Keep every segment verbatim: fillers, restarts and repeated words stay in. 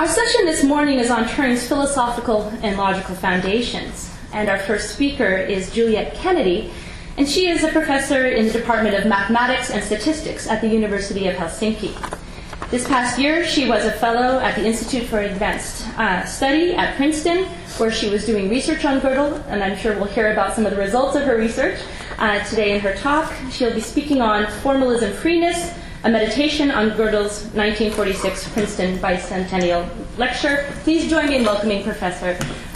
Our session this morning is on Turing's philosophical and logical foundations, and our first speaker is Juliet Kennedy, and she is a professor in the Department of Mathematics and Statistics at the University of Helsinki. This past year, she was a fellow at the Institute for Advanced uh, Study at Princeton, where she was doing research on Gödel, and I'm sure we'll hear about some of the results of her research uh, today in her talk. She'll be speaking on formalism freeness, a meditation on Gödel's nineteen forty-six Princeton Bicentennial Lecture. Please join me in welcoming Professor.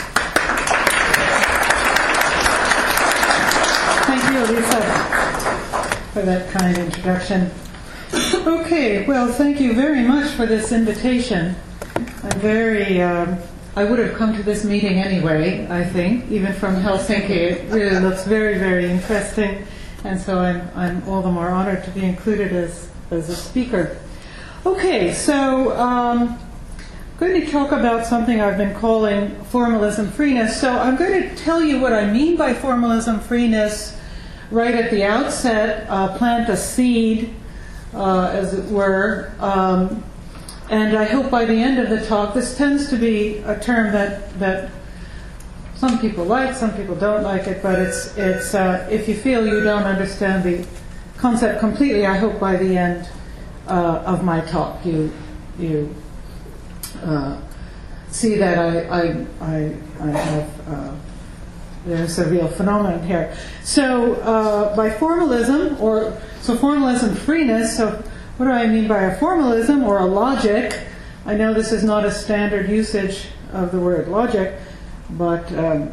Thank you, Lisa, for that kind introduction. Okay, well, thank you very much for this invitation. I'm very, um, I would have come to this meeting anyway, I think, even from Helsinki. It really looks very, very interesting, and so I'm, I'm all the more honored to be included as, as a speaker. Okay, so um, I'm going to talk about something I've been calling formalism freeness. So I'm going to tell you what I mean by formalism freeness right at the outset, uh, plant a seed, Uh, as it were, um, and I hope by the end of the talk, this tends to be a term that, that some people like, some people don't like it, but it's it's uh, if you feel you don't understand the concept completely, I hope by the end uh, of my talk you you uh, see that I I I, I have uh, there's a real phenomenon here. So uh, by formalism or So formalism freeness, so what do I mean by a formalism or a logic? I know this is not a standard usage of the word logic, but um,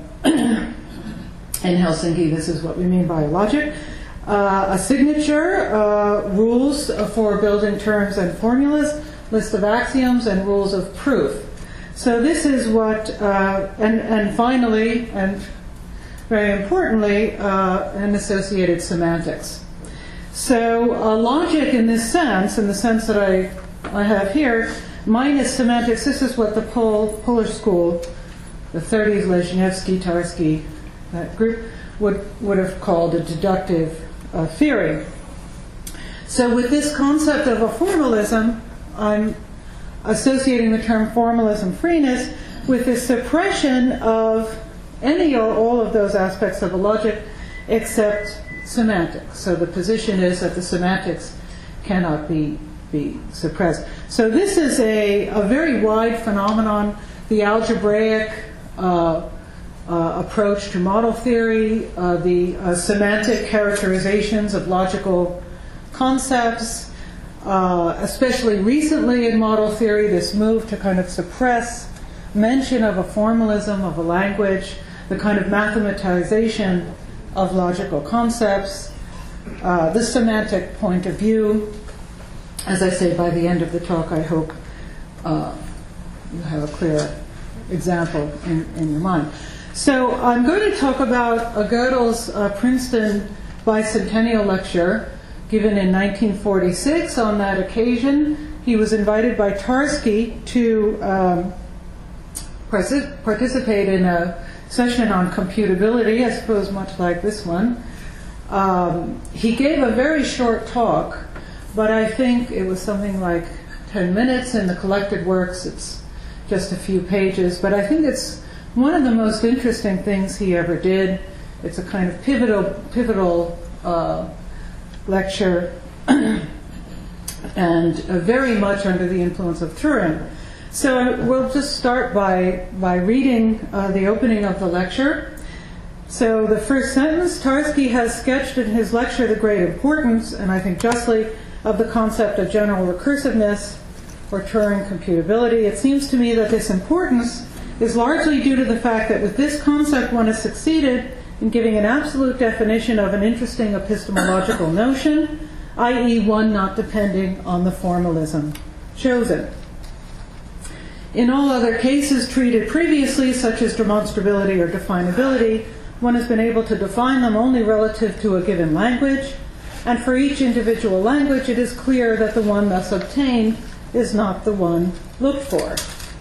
in Helsinki this is what we mean by a logic. Uh, a signature, uh, rules for building terms and formulas, list of axioms and rules of proof. So this is what, uh, and, and finally, and very importantly, uh, an associated semantics. So uh, logic in this sense, in the sense that I, I have here, minus semantics, this is what the Pol, Polish school, the thirties, Lezhnevsky, Tarski, that group, would, would have called a deductive uh, theory. So with this concept of a formalism, I'm associating the term formalism freeness with the suppression of any or all of those aspects of a logic except semantics. So the position is that the semantics cannot be be suppressed. So this is a, a very wide phenomenon. The algebraic uh, uh, approach to model theory, uh, the uh, semantic characterizations of logical concepts, uh, especially recently in model theory, this move to kind of suppress mention of a formalism of a language, the kind of mathematization of logical concepts, uh, the semantic point of view. As I say, by the end of the talk, I hope uh, you have a clear example in, in your mind. So I'm going to talk about uh, Gödel's uh, Princeton Bicentennial Lecture given in nineteen forty-six. On that occasion, he was invited by Tarski to um, participate in a session on computability, I suppose much like this one. Um, he gave a very short talk, but I think it was something like ten minutes. In the collected works, it's just a few pages, but I think it's one of the most interesting things he ever did. It's a kind of pivotal, pivotal uh, lecture, and uh, very much under the influence of Turing. So we'll just start by, by reading uh, the opening of the lecture. So the first sentence, Tarski has sketched in his lecture the great importance, and I think justly, of the concept of general recursiveness or Turing computability. It seems to me that this importance is largely due to the fact that with this concept one has succeeded in giving an absolute definition of an interesting epistemological notion, that is one not depending on the formalism chosen. In all other cases treated previously, such as demonstrability or definability, one has been able to define them only relative to a given language, and for each individual language it is clear that the one thus obtained is not the one looked for.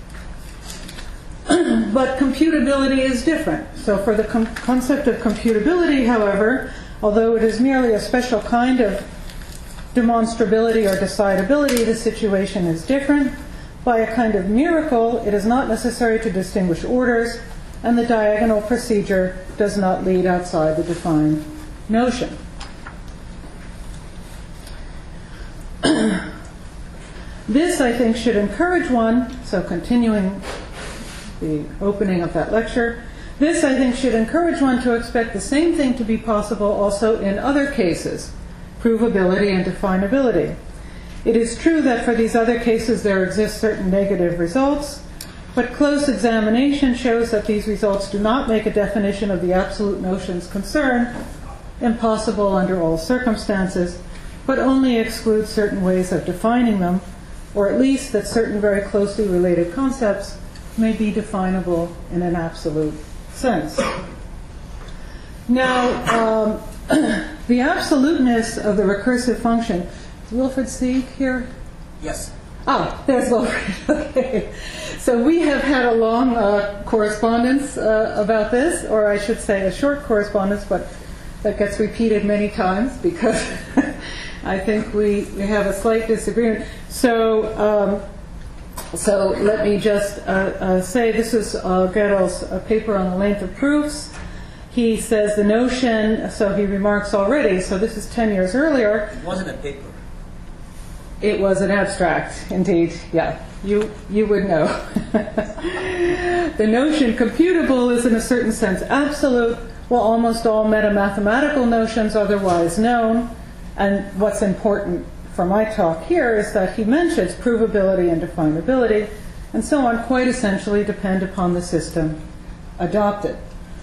But computability is different. So for the com- concept of computability, however, although it is merely a special kind of demonstrability or decidability, the situation is different. By a kind of miracle, it is not necessary to distinguish orders, and the diagonal procedure does not lead outside the defined notion. This, I think, should encourage one, so continuing the opening of that lecture, this, I think, should encourage one to expect the same thing to be possible also in other cases, provability and definability. It is true that for these other cases there exist certain negative results, but close examination shows that these results do not make a definition of the absolute notions concerned impossible under all circumstances, but only exclude certain ways of defining them, or at least that certain very closely related concepts may be definable in an absolute sense. Now, um, the absoluteness of the recursive function. Is Wilfred Sieg here? Yes. Ah, there's Wilfred. Okay. So we have had a long uh, correspondence uh, about this, or I should say a short correspondence, but that gets repeated many times because I think we, we have a slight disagreement. So, um, so let me just uh, uh, say this is uh, Gödel's uh, paper on the length of proofs. He says the notion, so he remarks already, so this is ten years earlier. It wasn't a paper. It was an abstract, indeed, yeah. You you would know. The notion computable is in a certain sense absolute, while almost all meta-mathematical notions otherwise known. And what's important for my talk here is that he mentions provability and definability, and so on quite essentially depend upon the system adopted.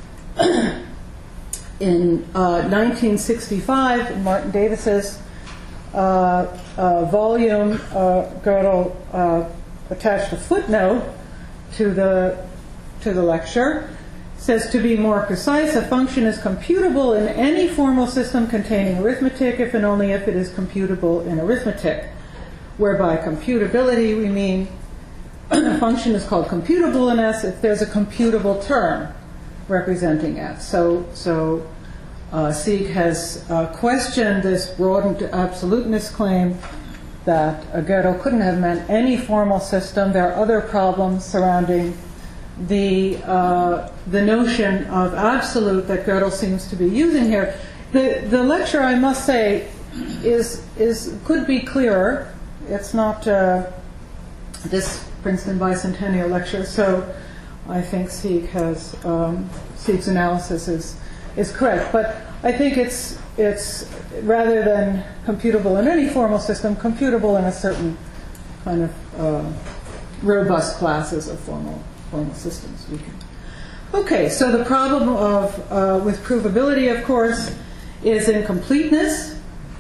In uh, nineteen sixty-five, in Martin Davis's uh, uh, volume, uh, Gödel uh, attached a footnote to the to the lecture. Says, to be more precise, a function is computable in any formal system containing arithmetic if and only if it is computable in arithmetic. Whereby computability we mean a function is called computable in S if there's a computable term representing S. So, so uh, Sieg has uh, questioned this broadened absoluteness claim that uh, Gödel couldn't have meant any formal system. There are other problems surrounding the uh, the notion of absolute that Gödel seems to be using here. The the lecture, I must say, is is could be clearer. It's not uh, this Princeton Bicentennial lecture, so I think Sieg has um, Sieg's analysis is is correct. But I think it's it's rather than computable in any formal system, computable in a certain kind of uh, robust classes of formal. formal systems. We can. Okay, so the problem of uh, with provability, of course, is incompleteness.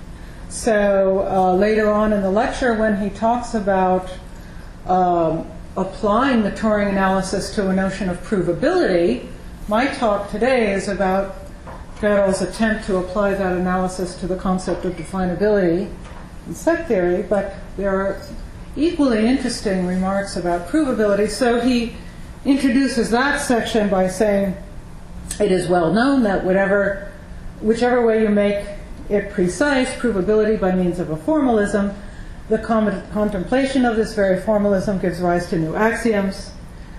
So uh, later on in the lecture, when he talks about um, applying the Turing analysis to a notion of provability, my talk today is about Gödel's attempt to apply that analysis to the concept of definability in set theory, but there are equally interesting remarks about provability. So he introduces that section by saying it is well known that whatever, whichever way you make it precise, provability by means of a formalism, the com- contemplation of this very formalism gives rise to new axioms,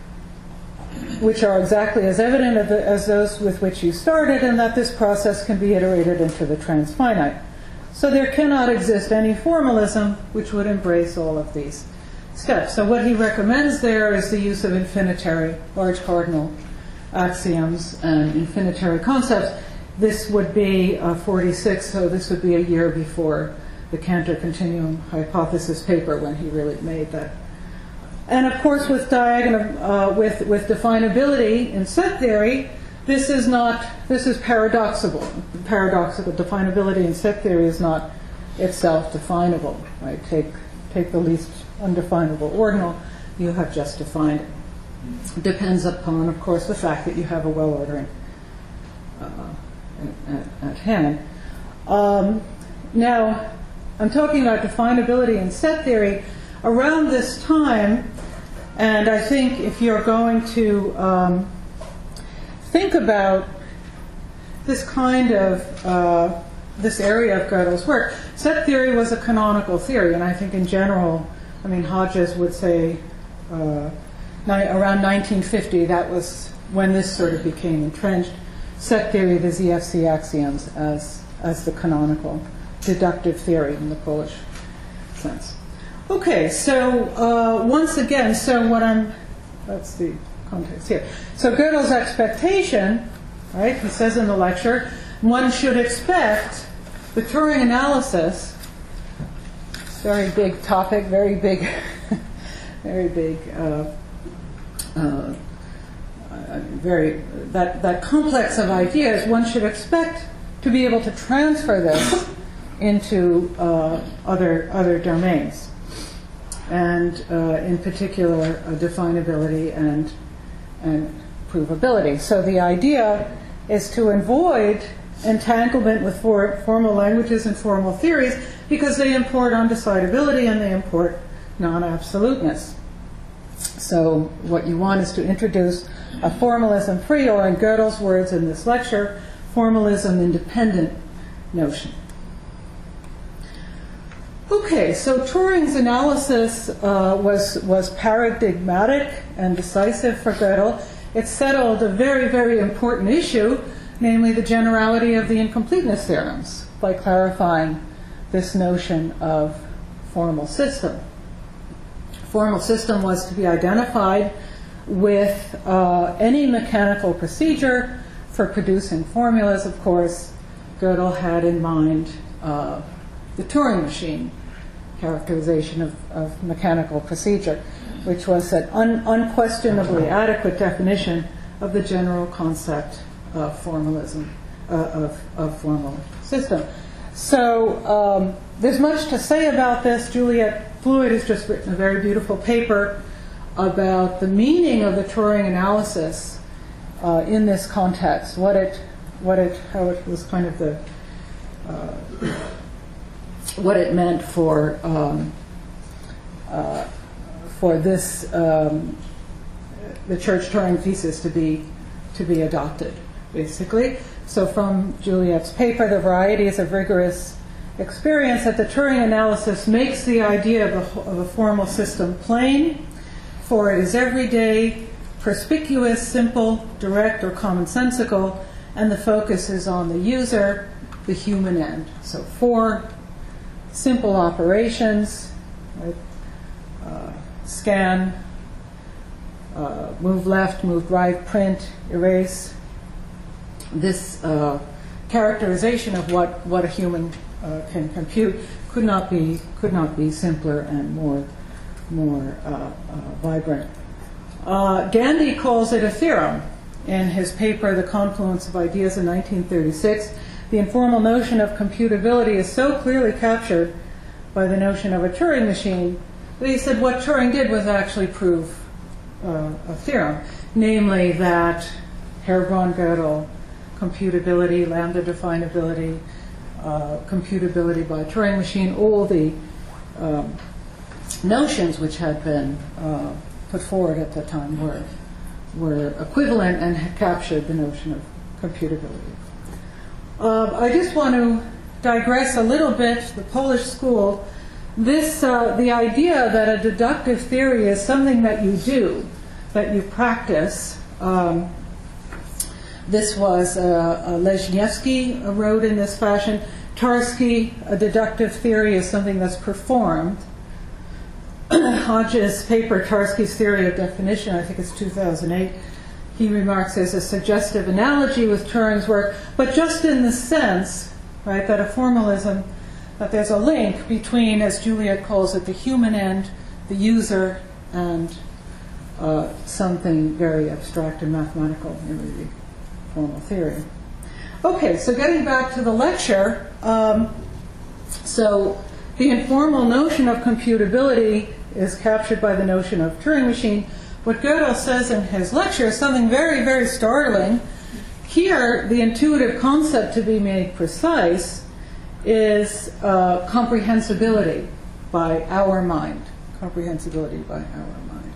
which are exactly as evident as those with which you started, and that this process can be iterated into the transfinite. So there cannot exist any formalism which would embrace all of these steps. So what he recommends there is the use of infinitary, large cardinal axioms and infinitary concepts. This would be uh, forty-six, so this would be a year before the Cantor continuum hypothesis paper when he really made that. And of course, with diagonal, uh, with with definability in set theory, this is not this is paradoxical. Paradoxical definability in set theory is not itself definable. Right? Take take the least undefinable ordinal, you have just defined it. Depends upon, of course, the fact that you have a well ordering uh, at, at hand. Um, now, I'm talking about definability in set theory around this time, and I think if you're going to um, think about this kind of uh, this area of Gödel's work, set theory was a canonical theory, and I think in general, I mean, Hodges would say uh, ni- around nineteen fifty, that was when this sort of became entrenched, set theory of the Z F C axioms as, as the canonical deductive theory in the Polish sense. Okay, so uh, once again, so what I'm, that's the context here. So Gödel's expectation, right, he says in the lecture, one should expect the Turing analysis, very big topic, very big, very big, uh, uh, very, that, that complex of ideas, one should expect to be able to transfer this into uh, other, other domains. And uh, in particular, uh, definability and, and provability. So the idea is to avoid entanglement with for, formal languages and formal theories because they import undecidability and they import non-absoluteness. So what you want is to introduce a formalism-free, or in Gödel's words in this lecture, formalism-independent notion. Okay, so Turing's analysis uh, was, was paradigmatic and decisive for Gödel. It settled a very, very important issue, namely the generality of the incompleteness theorems, by clarifying this notion of formal system. Formal system was to be identified with uh, any mechanical procedure for producing formulas. Of course, Gödel had in mind uh, the Turing machine characterization of, of mechanical procedure, which was an un, unquestionably adequate definition of the general concept of formalism, uh, of, of formal system. So um, there's much to say about this. Juliet Floyd has just written a very beautiful paper about the meaning of the Turing analysis uh, in this context, what it, what it, how it was kind of the uh, what it meant for um, uh, for this um, the Church Turing thesis to be to be adopted, basically. So from Juliet's paper, the varieties of rigorous experience, that the Turing analysis makes the idea of a, of a formal system plain, for it is everyday, perspicuous, simple, direct, or commonsensical, and the focus is on the user, the human end. So for simple operations, right? uh, scan, uh, move left, move right, print, erase. This uh, characterization of what, what a human uh, can compute could not be could not be simpler and more more uh, uh, vibrant. Uh, Gandhi calls it a theorem in his paper *The Confluence of Ideas* in nineteen thirty-six. The informal notion of computability is so clearly captured by the notion of a Turing machine that he said what Turing did was actually prove uh, a theorem, namely that Herr-Braun-Gödel, computability, lambda definability, uh, computability by Turing machine, all the um, notions which had been uh, put forward at the time were, were equivalent and had captured the notion of computability. Uh, I just want to digress a little bit. The Polish school, this uh, the idea that a deductive theory is something that you do, that you practice. Um, this was uh, uh, Leśniewski wrote in this fashion. Tarski, a deductive theory is something that's performed. Hodge's paper, Tarski's Theory of Definition, I think it's two thousand eight. He remarks there's a suggestive analogy with Turing's work, but just in the sense, right, that a formalism, that there's a link between, as Juliet calls it, the human end, the user, and uh, something very abstract and mathematical, namely the formal theory. Okay, so getting back to the lecture, um, so the informal notion of computability is captured by the notion of Turing machine. What Gödel says in his lecture is something very, very startling. Here, the intuitive concept to be made precise is uh, comprehensibility by our mind. Comprehensibility by our mind.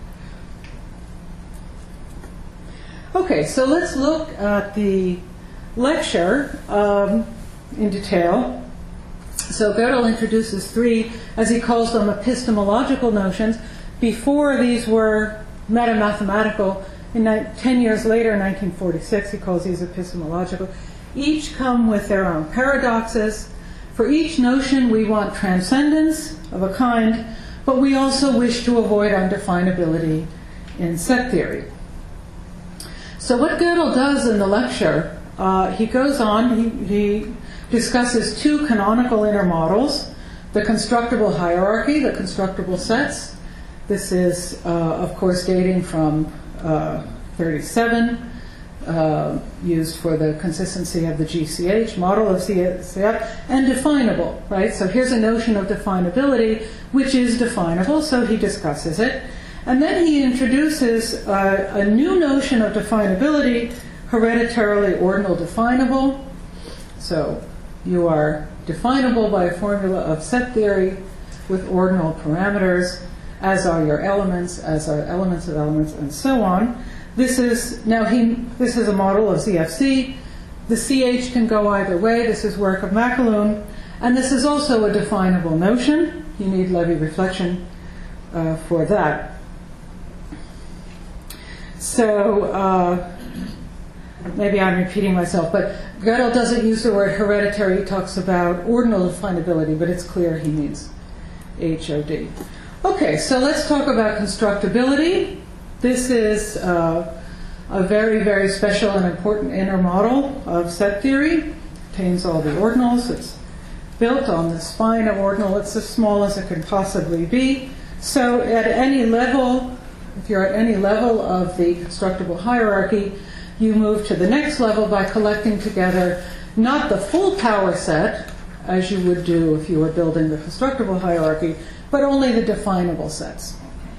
Okay, so let's look at the lecture um, in detail. So Gödel introduces three, as he calls them, epistemological notions. before these were metamathematical. In ni- ten years later, in nineteen forty-six, he calls these epistemological. Each come with their own paradoxes. For each notion, we want transcendence of a kind, but we also wish to avoid undefinability in set theory. So what Gödel does in the lecture, uh, he goes on, he, he discusses two canonical inner models, the constructible hierarchy, the constructible sets. This is, uh, of course, dating from uh, thirty-seven, uh, used for the consistency of the G C H, model of C F, and definable, right? So here's a notion of definability, which is definable, so he discusses it. And then he introduces uh, a new notion of definability, hereditarily ordinal definable. So you are definable by a formula of set theory with ordinal parameters, as are your elements, as are elements of elements, and so on. This is now he. This is a model of Z F C. The C H can go either way. This is work of McAloon, and this is also a definable notion. You need Levy reflection uh, for that. So uh, maybe I'm repeating myself, but Gödel doesn't use the word hereditary. He talks about ordinal definability, but it's clear he means H O D. Okay, so let's talk about constructibility. This is uh, a very, very special and important inner model of set theory. It contains all the ordinals. It's built on the spine of ordinal. It's as small as it can possibly be. So at any level, if you're at any level of the constructible hierarchy, you move to the next level by collecting together not the full power set, as you would do if you were building the constructible hierarchy, but only the definable sets.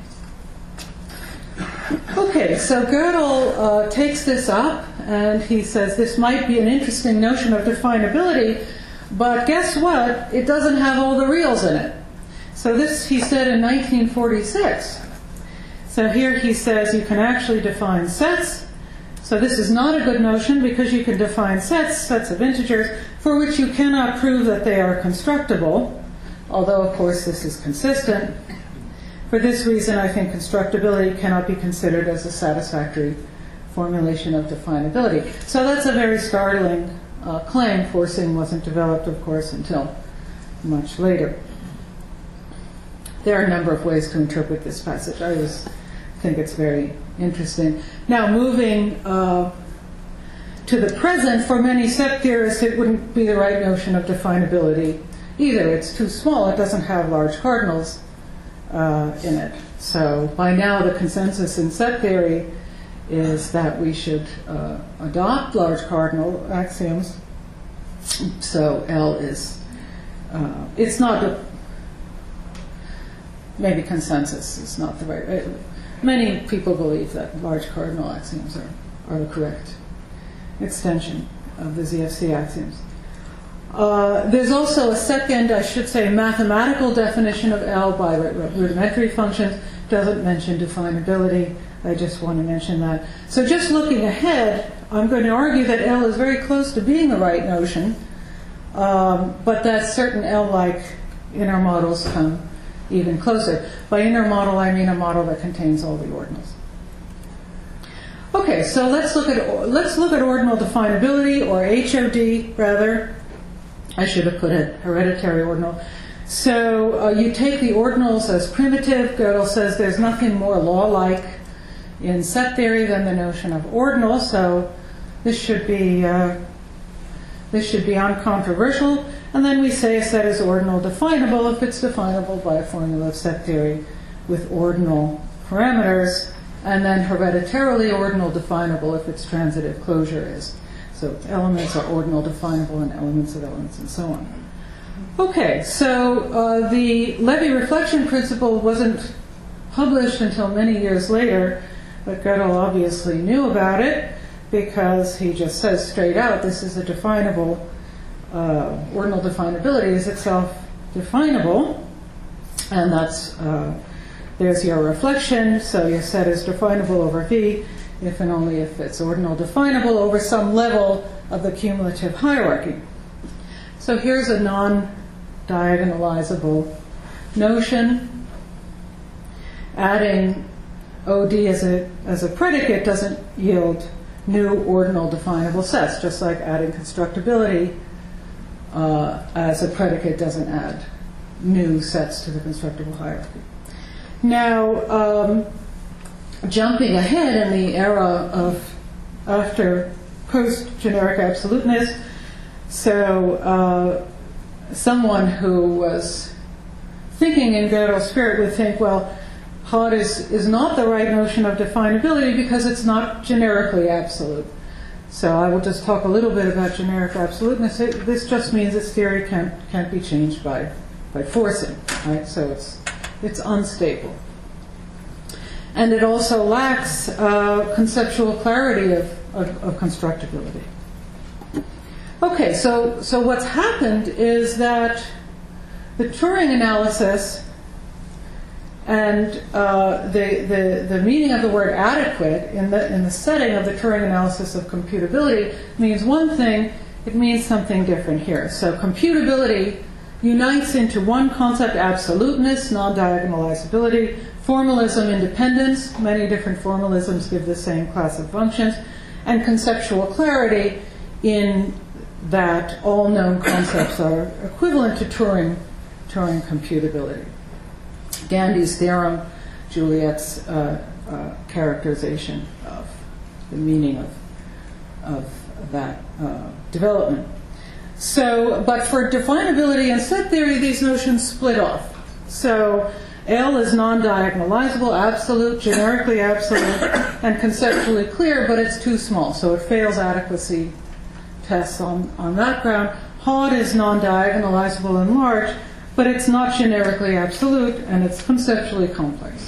Okay, so Gödel uh, takes this up, and he says this might be an interesting notion of definability, but guess what? It doesn't have all the reals in it. So this he said in nineteen forty-six. So here he says you can actually define sets. So this is not a good notion because you can define sets, sets of integers, for which you cannot prove that they are constructible, although of course this is consistent. For this reason, I think constructibility cannot be considered as a satisfactory formulation of definability. So that's a very startling uh, claim. Forcing wasn't developed, of course, until much later. There are a number of ways to interpret this passage. I just think it's very interesting. Now, moving uh, to the present, for many set theorists, it wouldn't be the right notion of definability either. It's too small. It doesn't have large cardinals uh, in it. So by now, the consensus in set theory is that we should uh, adopt large cardinal axioms. So L is, uh, it's not, a, maybe consensus is not the right, uh, many people believe that large cardinal axioms are, are the correct extension of the Z F C axioms. Uh, there's also a second, I should say, mathematical definition of L by rudimentary functions. Doesn't mention definability. I just want to mention that. So just looking ahead, I'm going to argue that L is very close to being the right notion, um, but that certain L-like inner models come even closer. By inner model, I mean a model that contains all the ordinals. Okay, so let's look at let's look at ordinal definability, or H O D rather. I should have put it hereditary ordinal. So uh, you take the ordinals as primitive. Gödel says there's nothing more law-like in set theory than the notion of ordinal. So this should be uh, this should be uncontroversial. And then we say a set is ordinal definable if it's definable by a formula of set theory with ordinal parameters, and then hereditarily ordinal definable if its transitive closure is. So elements are ordinal definable and elements of elements and so on. Okay, so uh, the Levy reflection principle wasn't published until many years later, but Gödel obviously knew about it because he just says straight out this is a definable, uh, ordinal definability is itself definable, and that's, uh, there's your reflection, so your set is definable over V if and only if it's ordinal definable over some level of the cumulative hierarchy. So here's a non-diagonalizable notion. adding O D as a, as a predicate doesn't yield new ordinal definable sets, just like adding constructibility uh, as a predicate doesn't add new sets to the constructible hierarchy. Now, um, jumping ahead in the era of after post-generic absoluteness, so uh, someone who was thinking in Gödel's spirit would think, well, Hod is, is not the right notion of definability because it's not generically absolute. So I will just talk a little bit about generic absoluteness. It, this just means its theory can't, can't be changed by, by forcing, right? So it's, it's unstable. And it also lacks uh, conceptual clarity of, of, of constructibility. Okay, so, so what's happened is that the Turing analysis and uh, the, the, the meaning of the word adequate in the, in the setting of the Turing analysis of computability means one thing, it means something different here. So computability unites into one concept, absoluteness, non-diagonalizability, formalism, independence, many different formalisms give the same class of functions, and conceptual clarity in that all known concepts are equivalent to Turing, Turing computability. Gandhi's theorem, Juliet's uh, uh, characterization of the meaning of, of that uh, development. So, but for definability and set theory, these notions split off. So L is non-diagonalizable, absolute, generically absolute, and conceptually clear, but it's too small, so it fails adequacy tests on, on that ground. Hod is non-diagonalizable and large, but it's not generically absolute, and it's conceptually complex.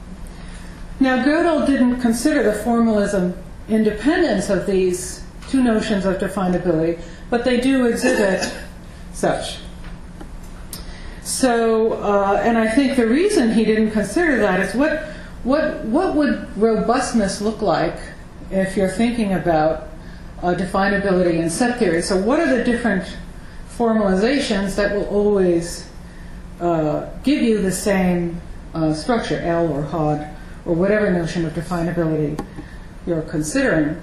Now, Gödel didn't consider the formalism independence of these two notions of definability, but they do exhibit such. So, uh, and I think the reason he didn't consider that is what, what, what would robustness look like if you're thinking about uh, definability and set theory? So what are the different formalizations that will always uh, give you the same uh, structure, L or Hod, or whatever notion of definability you're considering?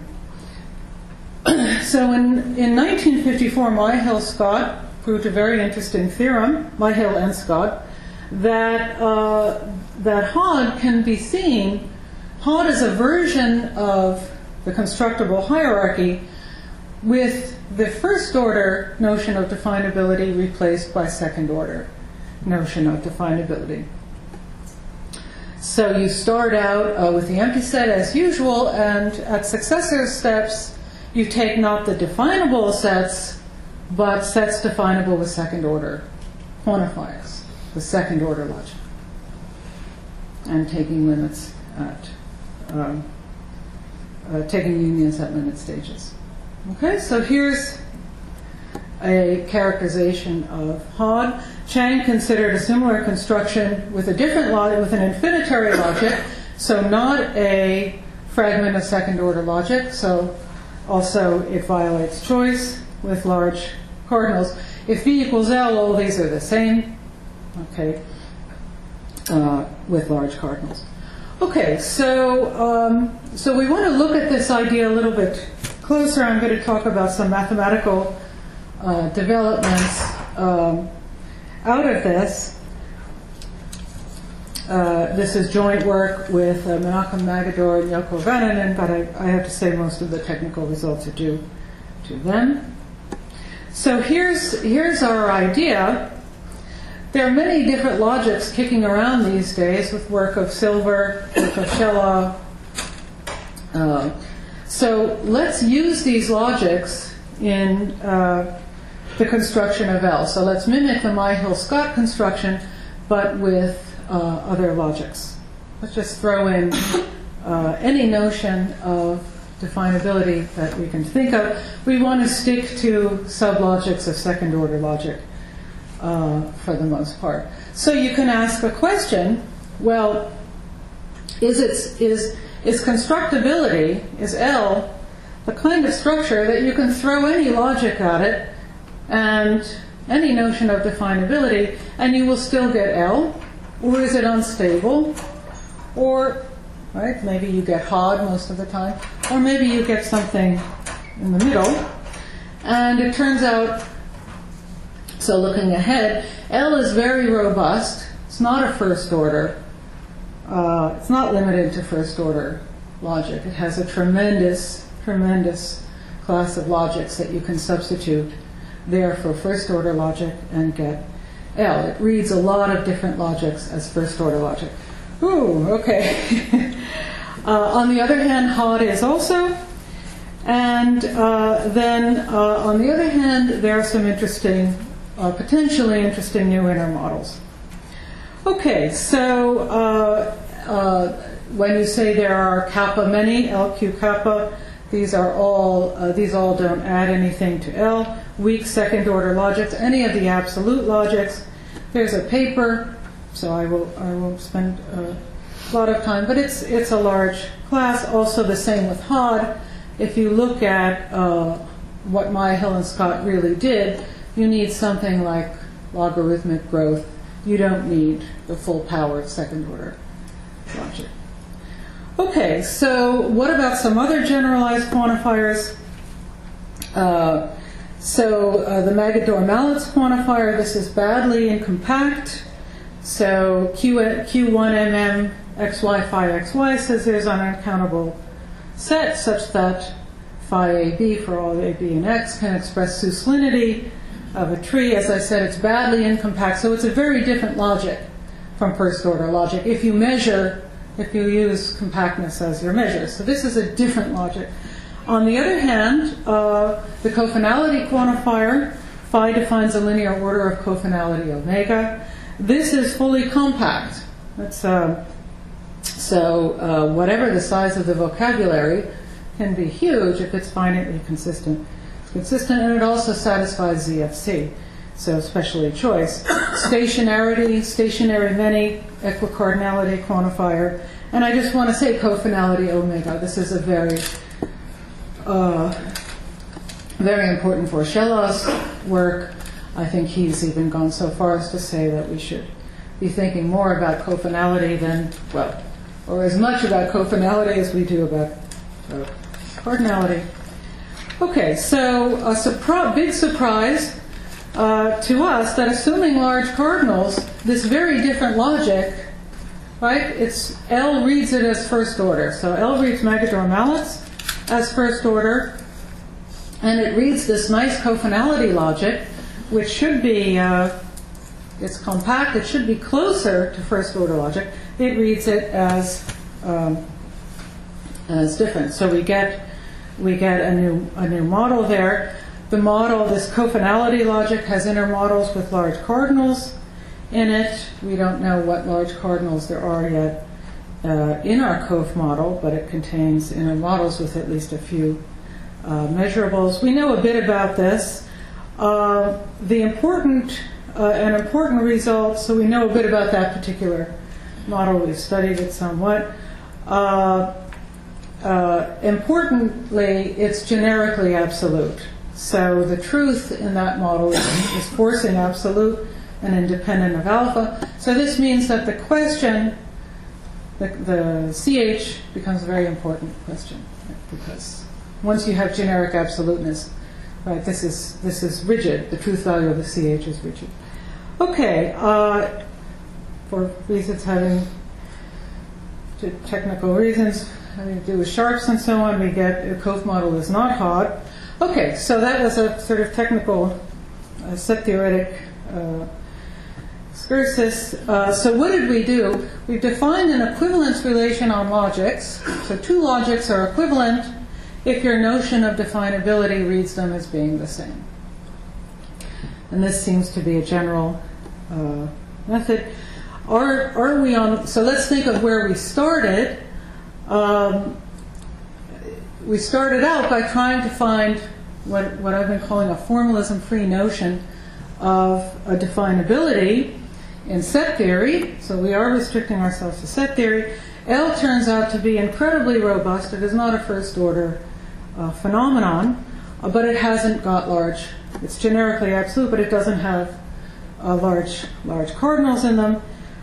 So in, in nineteen fifty-four, Myhill-Scott proved a very interesting theorem, Myhill and Scott, that, uh, that Hod can be seen, Hod is a version of the constructible hierarchy with the first order notion of definability replaced by second order notion of definability. So you start out uh, with the empty set as usual, and at successive steps you take not the definable sets, but sets definable with second order quantifiers, the second order logic, and taking limits at um, uh, taking unions at limit stages. Okay, so here's a characterization of Hod. Chang considered a similar construction with a different logic, with an infinitary logic, so not a fragment of second order logic, so also it violates choice with large cardinals. If V equals L, all these are the same, okay, uh, with large cardinals. Okay, so, um, so we want to look at this idea a little bit closer. I'm going to talk about some mathematical uh, developments um, out of this. Uh, this is joint work with uh, Menachem Magador and Yoko Vananen, but I, I have to say most of the technical results are due to them. So here's, here's our idea. There are many different logics kicking around these days with work of Silver, work of Shelah. Uh, so let's use these logics in uh, the construction of L. So let's mimic the Myhill-Scott construction, but with uh, other logics. Let's just throw in uh, any notion of definability that we can think of. We want to stick to sublogics of second order logic uh, for the most part. So you can ask a question, well, is it, is, is constructibility, is L, the kind of structure that you can throw any logic at it and any notion of definability and you will still get L? Or is it unstable? or, right, maybe you get Hod most of the time, or maybe you get something in the middle. And it turns out, so looking ahead, L is very robust. It's not a first order. Uh, it's not limited to first order logic. It has a tremendous, tremendous class of logics that you can substitute there for first order logic and get L. It reads a lot of different logics as first order logic. Ooh, okay. uh, on the other hand, Hod is also. And uh, then uh, on the other hand, there are some interesting, uh, potentially interesting new inner models. Okay, so uh, uh, when you say there are kappa many, L, Q, kappa, these are all, uh, these all don't add anything to L. Weak second order logics, any of the absolute logics. There's a paper, so I will I won't spend a lot of time, but it's it's a large class. Also the same with Hod. If you look at uh, what Myhill and Scott really did, you need something like logarithmic growth. You don't need the full power of second order logic. Okay, so what about some other generalized quantifiers? Uh, so uh, the Magador-Malitz quantifier, this is badly incompact. So Q, Q one M M xy phi xy says there's an uncountable set such that phi A B for all A, B, and X can express Seuss-Linity of a tree. As I said, it's badly incompact, so it's a very different logic from first order logic if you measure, if you use compactness as your measure. So this is a different logic. On the other hand, uh, the cofinality quantifier, phi defines a linear order of cofinality omega. This is fully compact. That's, uh, so uh, whatever the size of the vocabulary can be huge if it's finitely consistent. It's consistent, and it also satisfies Z F C, so specially choice. Stationarity, stationary many, equicardinality quantifier. And I just want to say cofinality omega. This is a very, uh, very important for Shellow's work. I think he's even gone so far as to say that we should be thinking more about cofinality than, well, or as much about cofinality as we do about uh, cardinality. Okay, so a surpri- big surprise uh, to us that assuming large cardinals, this very different logic, right? It's L reads it as first order. So L reads Magador-Malitz as first order, and it reads this nice cofinality logic, which should be, uh, it's compact, it should be closer to first order logic. It reads it as um, as different. So we get we get a new a new model there. The model, this cofinality logic, has inner models with large cardinals in it. We don't know what large cardinals there are yet uh, in our Cof model, but it contains inner models with at least a few uh, measurables. We know a bit about this. Uh, the important uh, an important result. So we know a bit about that particular model. We've studied it somewhat. Uh, uh, importantly, it's generically absolute. So the truth in that model is, is forcing absolute and independent of alpha. So this means that the question, the, the C H becomes a very important question, right? Because once you have generic absoluteness, right, this is this is rigid. The truth value of the C H is rigid. Okay, uh, for reasons having to technical reasons having to do with sharps and so on, we get a Cof model is not Hod. Okay, so that was a sort of technical uh, set theoretic uh, excursus. Uh, so what did we do? We defined an equivalence relation on logics. So two logics are equivalent if your notion of definability reads them as being the same. And this seems to be a general uh, method. Are, are we on, so let's think of where we started. Um, we started out by trying to find what, what I've been calling a formalism-free notion of a definability in set theory. So we are restricting ourselves to set theory. L turns out to be incredibly robust. It is not a first-order uh, phenomenon, uh, but it hasn't got large. It's generically absolute, but it doesn't have uh, large, large cardinals in them.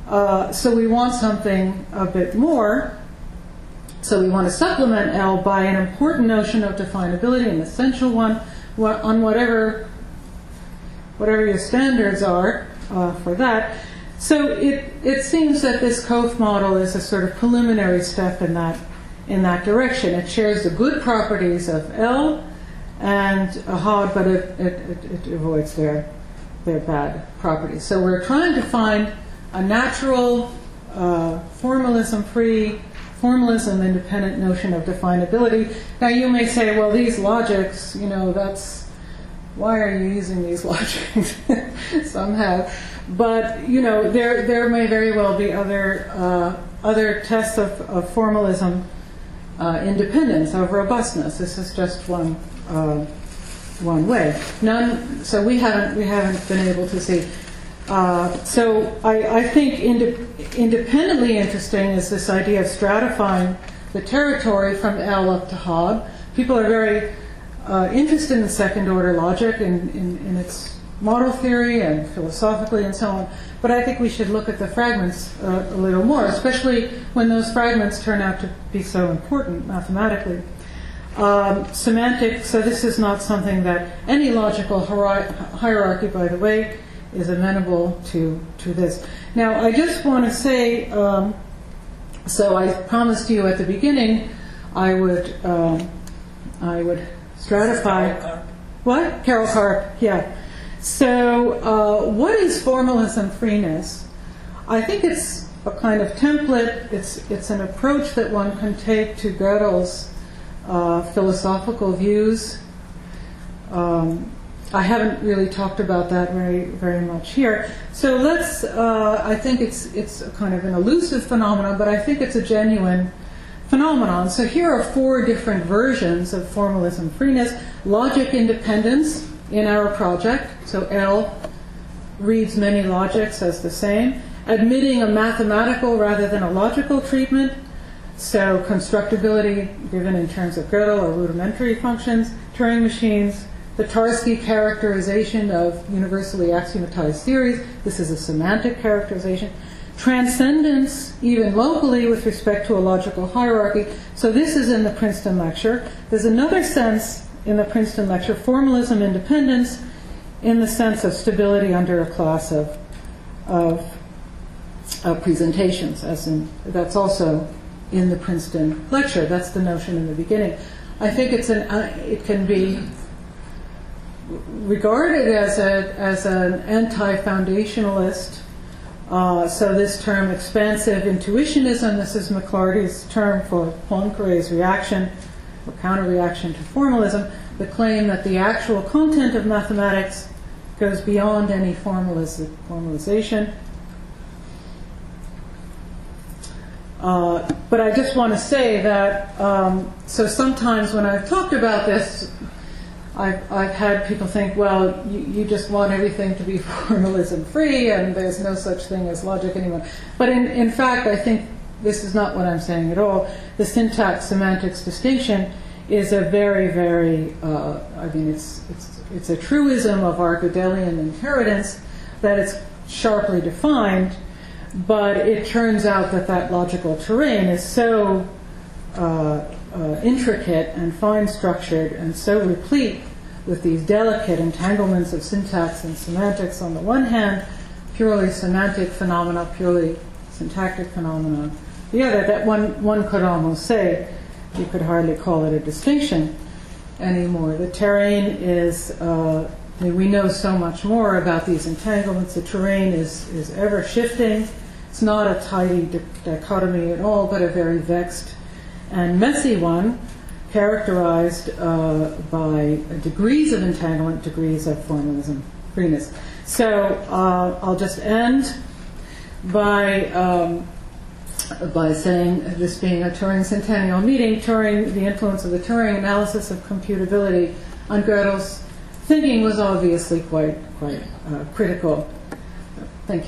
Uh, so we want something a bit more. So we want to supplement L by an important notion of definability, an essential one, on whatever whatever your standards are uh, for that. So it, it seems that this Kof model is a sort of preliminary step in that in that direction. It shares the good properties of L and H O D, but it, it, it, it avoids their their bad properties. So we're trying to find a natural, uh, formalism-free, formalism-independent notion of definability. Now you may say, well, these logics, you know, that's, why are you using these logics somehow? But, you know, there there may very well be other uh, other tests of, of formalism uh, independence, of robustness. This is just one uh, one way. None. So we haven't we haven't been able to see. Uh, so I, I think inde- independently interesting is this idea of stratifying the territory from L up to H O D. People are very uh, interested in second-order logic and in, in, in its model theory and philosophically and so on. But I think we should look at the fragments uh, a little more, especially when those fragments turn out to be so important mathematically. Um, semantic, so this is not something that any logical hier- hierarchy, by the way, is amenable to, to this. Now, I just want to say, um, so I promised you at the beginning I would um, I would stratify. Carol What? Carol Karp, yeah. So, uh, what is formalism freeness? I think it's a kind of template. It's it's an approach that one can take to Gödel's uh, philosophical views. Um, I haven't really talked about that very very much here. So let's. Uh, I think it's it's a kind of an elusive phenomenon, but I think it's a genuine phenomenon. So here are four different versions of formalism freeness: logic independence in our project. So L reads many logics as the same. Admitting a mathematical rather than a logical treatment. So constructibility given in terms of Gödel or rudimentary functions. Turing machines. The Tarski characterization of universally axiomatized theories. This is a semantic characterization. Transcendence, even locally, with respect to a logical hierarchy. So this is in the Princeton lecture. There's another sense in the Princeton lecture, formalism independence, in the sense of stability under a class of, of, of presentations. As in, that's also in the Princeton lecture. That's the notion in the beginning. I think it's an, uh, it can be regarded as a as an anti-foundationalist. Uh, so this term expansive intuitionism, this is McClarty's term for Poincaré's reaction or counter-reaction to formalism, the claim that the actual content of mathematics goes beyond any formaliz- formalization. Uh, but I just want to say that, um, so sometimes when I've talked about this, I've, I've had people think, well, you, you just want everything to be formalism free and there's no such thing as logic anymore. But in, in fact, I think this is not what I'm saying at all. The syntax-semantics distinction is a very, very, uh, I mean, it's, it's, it's a truism of our Gödelian inheritance that it's sharply defined, but it turns out that that logical terrain is so uh, Uh, intricate and fine-structured and so replete with these delicate entanglements of syntax and semantics on the one hand, purely semantic phenomena, purely syntactic phenomena, the other, that one, one could almost say, you could hardly call it a distinction anymore. The terrain is, uh, we know so much more about these entanglements. The terrain is, is ever shifting. It's not a tidy di- dichotomy at all, but a very vexed and messy one, characterized uh, by degrees of entanglement, degrees of formalism freeness. So uh, I'll just end by um, by saying, this being a Turing centennial meeting, Turing, the influence of the Turing analysis of computability on Gödel's thinking was obviously quite quite uh, critical. Thank you.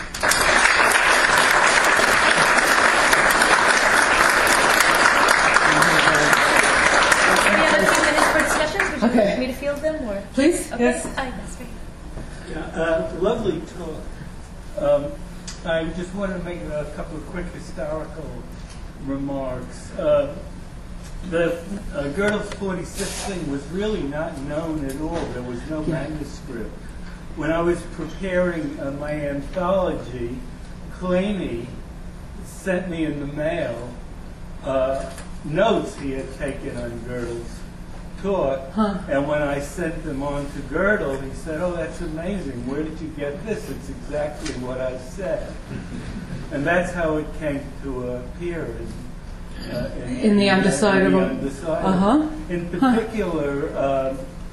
Okay. Want me to field them, or please? Okay. Yes. Aye, that's great. Yeah, uh, lovely talk. Um, I just want to make a couple of quick historical remarks. Uh, the uh, Gödel's forty-six thing was really not known at all. There was no manuscript. When I was preparing uh, my anthology, Kleene sent me in the mail uh, notes he had taken on Gödel's talk, Huh. and when I sent them on to Gödel, he said, "Oh, that's amazing. Where did you get this? It's exactly what I said." And that's how it came to appear in, uh, in, In the Undecidable. In, the undecidable. Uh-huh. In particular, uh,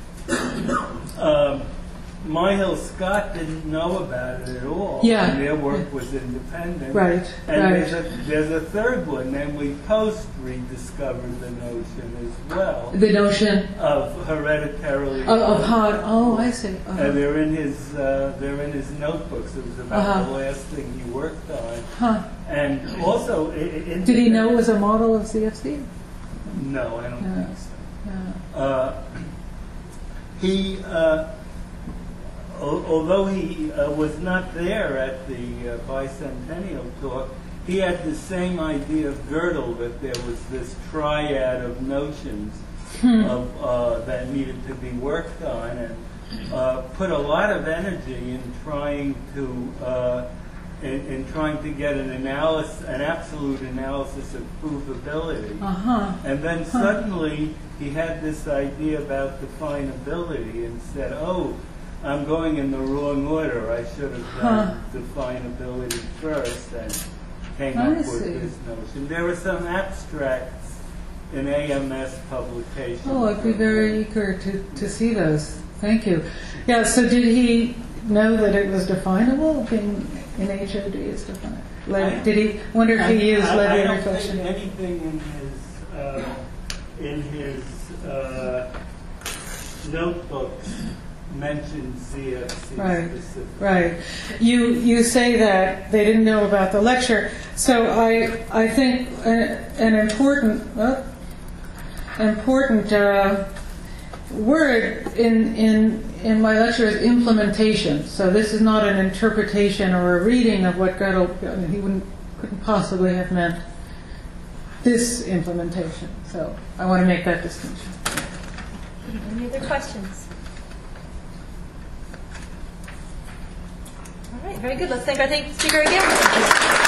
um, Myhill Scott didn't know about it at all. Yeah. And their work was independent. Right, And right. there's a there's a third one, namely Post rediscovered the notion as well The notion of hereditarily. of, of how, oh, I see. Uh-huh. And they're in his uh, they're in his notebooks. It was about Uh-huh. the last thing he worked on. Huh. And also, i- in Did he know it was a model of C F C? No, I don't No. think so. No. Uh, he, uh, al- although he uh, was not there at the uh, bicentennial talk, he had the same idea of Gödel, that there was this triad of notions Hmm. of, uh, that needed to be worked on, and uh, put a lot of energy in trying to uh, in, in trying to get an analysis, an absolute analysis of provability. Uh-huh. And then suddenly he had this idea about definability and said, "Oh, I'm going in the wrong order. I should have done definability first," and came I up with see. this notion. There were some abstracts in A M S publications. Oh, I'd be very eager to, to see those. Thank you. Yeah, so did he know that it was definable? Being in H O D is defined. Like, did he wonder if he used I, I Levy don't reflection? think anything in his uh, in his uh, notebooks mentions Z F C Right, specifically. right. You you say that they didn't know about the lecture, so I I think a, an important uh, important uh, word in in in my lecture is implementation. So this is not an interpretation or a reading of what Gödel. I mean, he wouldn't couldn't possibly have meant this implementation. So I want to make that distinction. Any other questions? All right, very good. Let's thank our thank- speaker again.